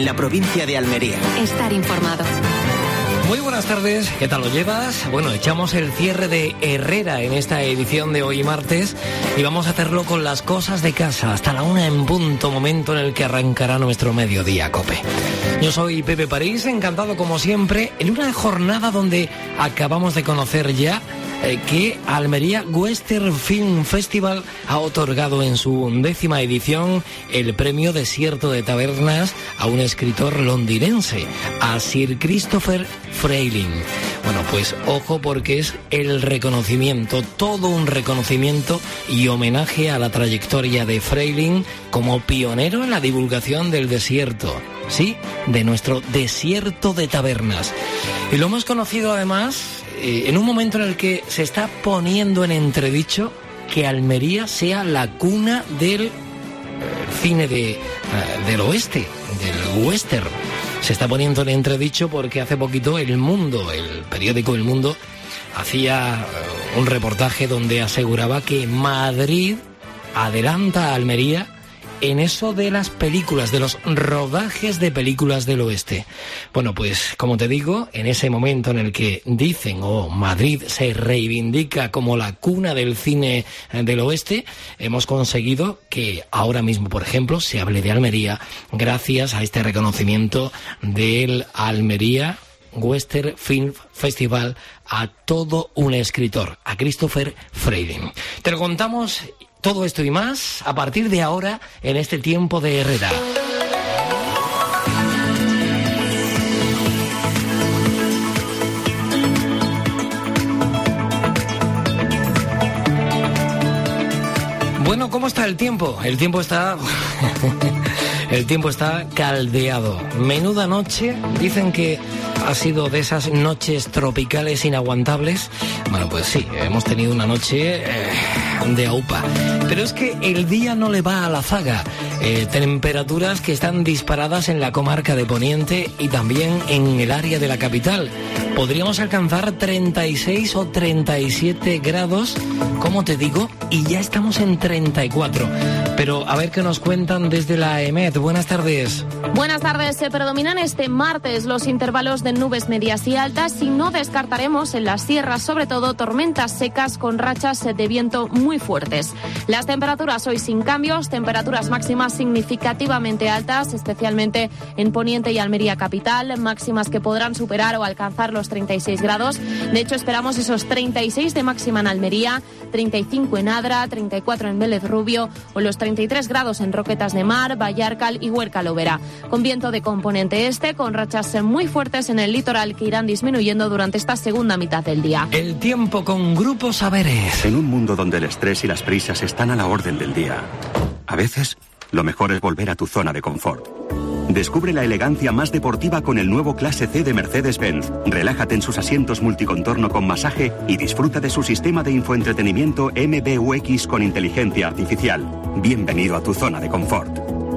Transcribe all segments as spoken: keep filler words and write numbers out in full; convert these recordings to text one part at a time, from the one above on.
en la provincia de Almería. Estar informado. Muy buenas tardes, ¿qué tal lo llevas? Bueno, echamos el cierre de Herrera en esta edición de hoy martes y vamos a hacerlo con las cosas de casa hasta la una en punto, momento en el que arrancará nuestro mediodía Cope. Yo soy Pepe París, encantado como siempre, en una jornada donde acabamos de conocer ya eh, que Almería Western Film Festival ha otorgado en su undécima edición el premio Desierto de Tabernas a un escritor londinense, a Sir Christopher Frayling. Bueno, pues ojo porque es el reconocimiento, todo un reconocimiento y homenaje a la trayectoria de Frayling como pionero en la divulgación del desierto, sí, de nuestro desierto de tabernas. Y lo hemos conocido además eh, en un momento en el que se está poniendo en entredicho que Almería sea la cuna del eh, cine de, eh, del oeste, del western. Se está poniendo en entredicho porque hace poquito El Mundo, el periódico El Mundo, hacía un reportaje donde aseguraba que Madrid adelanta a Almería en eso de las películas, de los rodajes de películas del oeste. Bueno, pues como te digo, en ese momento en el que dicen, oh, Madrid se reivindica como la cuna del cine del oeste, hemos conseguido que ahora mismo, por ejemplo, se hable de Almería gracias a este reconocimiento del Almería Western Film Festival a todo un escritor, a Christopher Frayling. Te lo contamos todo esto y más a partir de ahora en este tiempo de Herrera. Bueno, ¿cómo está el tiempo? El tiempo está... El tiempo está caldeado. Menuda noche. Dicen que ha sido de esas noches tropicales inaguantables. Bueno, pues sí, hemos tenido una noche eh, de aupa. Pero es que el día no le va a la zaga. Eh, temperaturas que están disparadas en la comarca de Poniente y también en el área de la capital. Podríamos alcanzar treinta y seis o treinta y siete grados, como te digo, y ya estamos en treinta y cuatro. Pero a ver qué nos cuentan desde la E M E T. Buenas tardes. Buenas tardes. Se predominan este martes los intervalos de nubes medias y altas y no descartaremos en las sierras, sobre todo, tormentas secas con rachas de viento muy fuertes. Las temperaturas hoy sin cambios, temperaturas máximas significativamente altas, especialmente en Poniente y Almería capital, máximas que podrán superar o alcanzar los treinta y seis grados. De hecho, esperamos esos treinta y seis de máxima en Almería, treinta y cinco en Adra, treinta y cuatro en Vélez Rubio o los treinta y tres grados en Roquetas de Mar, Vallarcal y Huerca Lovera. Con viento de componente este, con rachas muy fuertes en el litoral que irán disminuyendo durante esta segunda mitad del día. El tiempo con Grupo Saberes. En un mundo donde el estrés y las prisas están a la orden del día, a veces lo mejor es volver a tu zona de confort. Descubre la elegancia más deportiva con el nuevo Clase C de Mercedes-Benz. Relájate en sus asientos multicontorno con masaje y disfruta de su sistema de infoentretenimiento M B U X con inteligencia artificial. Bienvenido a tu zona de confort.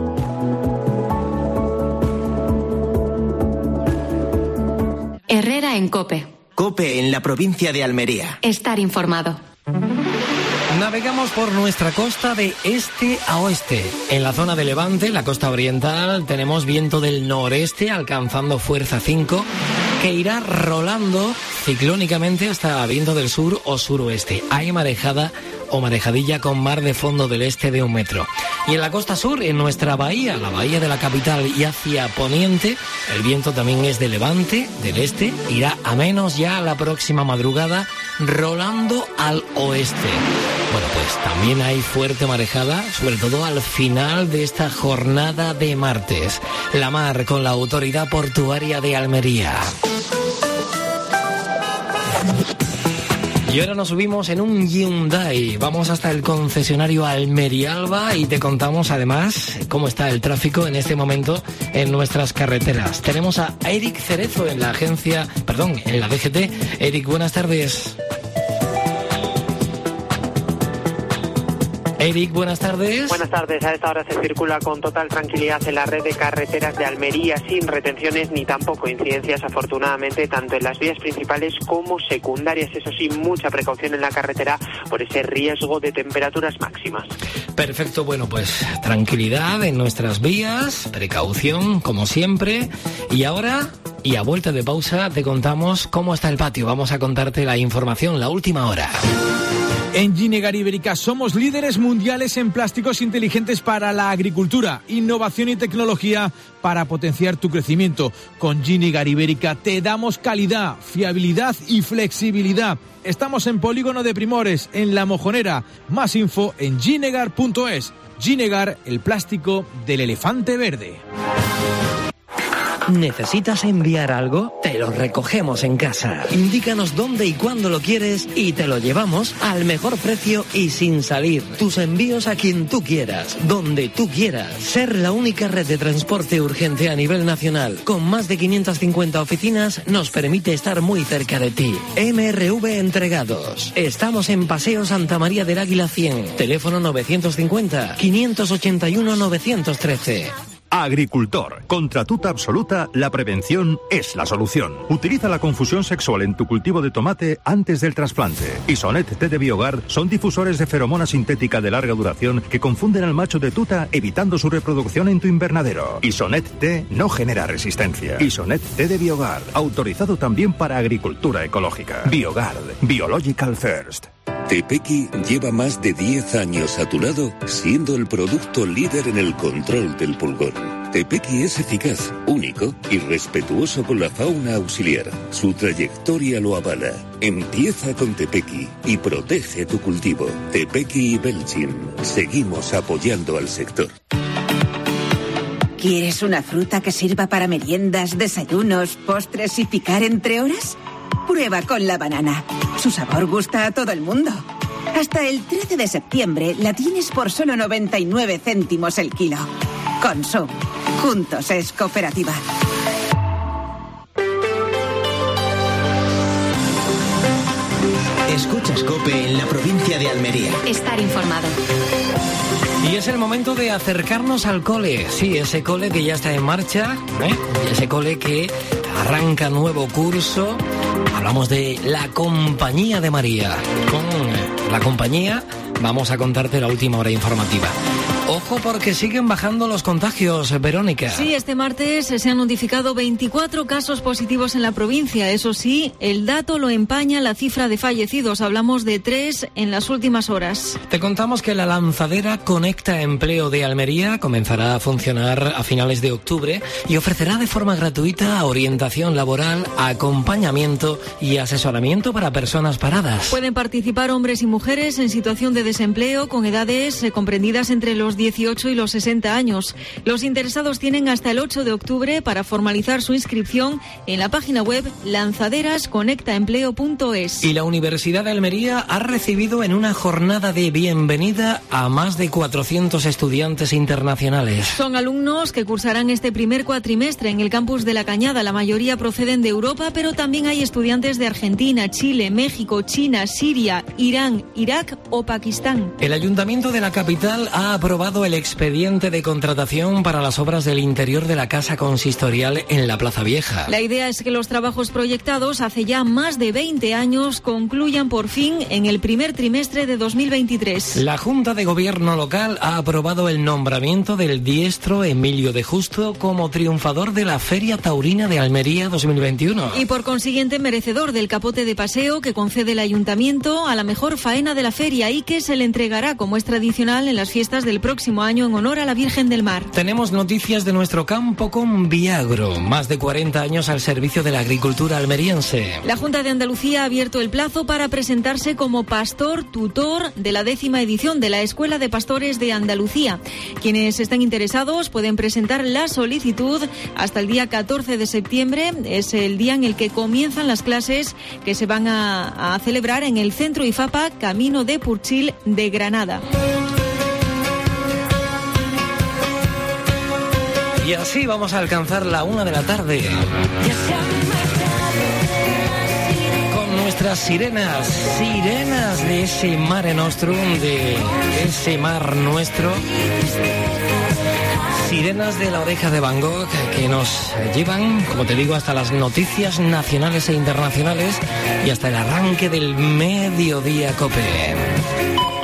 Herrera en Cope. Cope en la provincia de Almería. Estar informado. Navegamos por nuestra costa de este a oeste. En la zona de Levante, la costa oriental, tenemos viento del noreste alcanzando fuerza cinco, que irá rolando ciclónicamente hasta viento del sur o suroeste. Hay marejada o marejadilla con mar de fondo del este de un metro. Y en la costa sur, en nuestra bahía, la bahía de la capital y hacia poniente, el viento también es de levante, del este, irá a menos ya la próxima madrugada, rolando al oeste. Bueno, pues también hay fuerte marejada, sobre todo al final de esta jornada de martes. La mar con la Autoridad Portuaria de Almería. Y ahora nos subimos en un Hyundai. Vamos hasta el concesionario Almerialba y te contamos además cómo está el tráfico en este momento en nuestras carreteras. Tenemos a Eric Cerezo en la agencia, perdón, en la D G T. Eric, buenas tardes. Eric, buenas tardes. Buenas tardes. A esta hora se circula con total tranquilidad en la red de carreteras de Almería, sin retenciones ni tampoco incidencias, afortunadamente, tanto en las vías principales como secundarias. Eso sí, mucha precaución en la carretera por ese riesgo de temperaturas máximas. Perfecto, bueno, pues tranquilidad en nuestras vías, precaución, como siempre. Y ahora, y a vuelta de pausa, te contamos cómo está el patio. Vamos a contarte la información, la última hora. En Ginegar Ibérica somos líderes mundiales en plásticos inteligentes para la agricultura, innovación y tecnología para potenciar tu crecimiento. Con Ginegar Ibérica te damos calidad, fiabilidad y flexibilidad. Estamos en Polígono de Primores, en La Mojonera. Más info en ginegar punto es. Ginegar, el plástico del elefante verde. ¿Necesitas enviar algo? Te lo recogemos en casa. Indícanos dónde y cuándo lo quieres y te lo llevamos al mejor precio y sin salir. Tus envíos a quien tú quieras, donde tú quieras. Ser la única red de transporte urgente a nivel nacional, con más de quinientas cincuenta oficinas, nos permite estar muy cerca de ti. M R V Entregados. Estamos en Paseo Santa María del Águila cien. Teléfono novecientos cincuenta, quinientos ochenta y uno, novecientos trece. Agricultor. Contra tuta absoluta, la prevención es la solución. Utiliza la confusión sexual en tu cultivo de tomate antes del trasplante. Isonet T de Biogar son difusores de feromona sintética de larga duración que confunden al macho de tuta, evitando su reproducción en tu invernadero. Isonet T no genera resistencia. Isonet T de Biogar, autorizado también para agricultura ecológica. Biogar, Biological First. Tepequi lleva más de diez años a tu lado, siendo el producto líder en el control del pulgón. Tepequi es eficaz, único y respetuoso con la fauna auxiliar. Su trayectoria lo avala. Empieza con Tepequi y protege tu cultivo. Tepequi y Belchim. Seguimos apoyando al sector. ¿Quieres una fruta que sirva para meriendas, desayunos, postres y picar entre horas? Prueba con la banana. Su sabor gusta a todo el mundo. Hasta el trece de septiembre la tienes por solo noventa y nueve céntimos el kilo. Consum. Juntos es cooperativa. Escuchas COPE en la provincia de Almería. Estar informado. Y es el momento de acercarnos al cole. Sí, ese cole que ya está en marcha, ¿eh? Ese cole que arranca nuevo curso. Hablamos de la Compañía de María. Con la compañía vamos a contarte la última hora informativa. Ojo porque siguen bajando los contagios, Verónica. Sí, este martes se han notificado veinticuatro casos positivos en la provincia. Eso sí, el dato lo empaña la cifra de fallecidos. Hablamos de tres en las últimas horas. Te contamos que la lanzadera Conecta Empleo de Almería comenzará a funcionar a finales de octubre y ofrecerá de forma gratuita orientación laboral, acompañamiento y asesoramiento para personas paradas. Pueden participar hombres y mujeres en situación de desempleo con edades eh, comprendidas entre los dieciocho y los sesenta años. Los interesados tienen hasta el ocho de octubre para formalizar su inscripción en la página web lanzaderas conecta empleo punto es. Y la Universidad de Almería ha recibido en una jornada de bienvenida a más de cuatrocientos estudiantes internacionales. Son alumnos que cursarán este primer cuatrimestre en el campus de La Cañada. La mayoría proceden de Europa, pero también hay estudiantes de Argentina, Chile, México, China, Siria, Irán, Irak o Pakistán. El Ayuntamiento de la capital ha aprobado el expediente de contratación para las obras del interior de la Casa Consistorial en la Plaza Vieja. La idea es que los trabajos proyectados hace ya más de veinte años concluyan por fin en el primer trimestre de dos mil veintitrés. La Junta de Gobierno local ha aprobado el nombramiento del diestro Emilio de Justo como triunfador de la Feria Taurina de Almería dos mil veintiuno. Y por consiguiente merecedor del capote de paseo que concede el Ayuntamiento a la mejor faena de la feria y que se le entregará como es tradicional en las fiestas del próximo año en honor a la Virgen del Mar. Tenemos noticias de nuestro campo con Viagro, más de cuarenta años al servicio de la agricultura almeriense. La Junta de Andalucía ha abierto el plazo para presentarse como pastor tutor de la décima edición de la Escuela de Pastores de Andalucía. Quienes estén interesados pueden presentar la solicitud hasta el día catorce de septiembre. Es el día en el que comienzan las clases que se van a, a celebrar en el Centro IFAPA Camino de Purchil de Granada. Y así vamos a alcanzar la una de la tarde. Con nuestra nuestras sirenas, sirenas de ese Mare Nostrum, de ese mar nuestro. Sirenas de la Oreja de Van Gogh que nos llevan, como te digo, hasta las noticias nacionales e internacionales y hasta el arranque del Mediodía Cope.